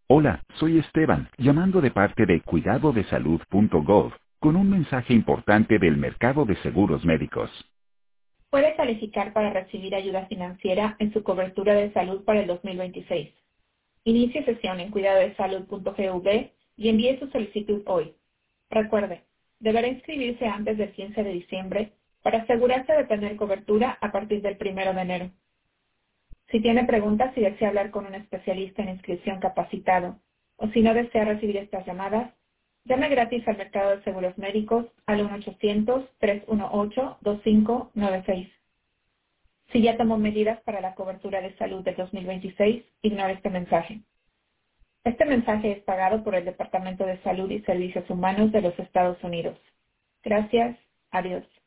Hola, soy Esteban, llamando de parte de cuidadodesalud.gov, con un mensaje importante del mercado de seguros médicos. Puede calificar para recibir ayuda financiera en su cobertura de salud para el 2026. Inicie sesión en cuidadodesalud.gov y envíe su solicitud hoy. Recuerde, deberá inscribirse antes del 15 de diciembre para asegurarse de tener cobertura a partir del 1 de enero. Si tiene preguntas y desea hablar con un especialista en inscripción capacitado, o si no desea recibir estas llamadas, llame gratis al mercado de seguros médicos al 1-800-318-2596. Si ya tomó medidas para la cobertura de salud del 2026, ignore este mensaje. Este mensaje es pagado por el Departamento de Salud y Servicios Humanos de los Estados Unidos. Gracias. Adiós.